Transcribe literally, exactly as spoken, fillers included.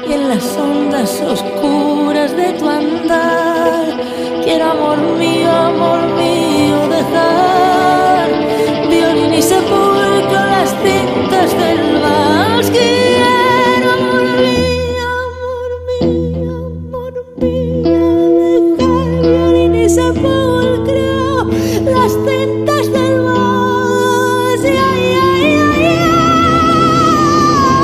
y en las ondas oscuras de tu andar. Quiero, amor mío, amor mío, dejar violín y sepulcro, las cintas del vals. Quiero, amor mío, amor mío, amor mío, dejar violín y sepulcro.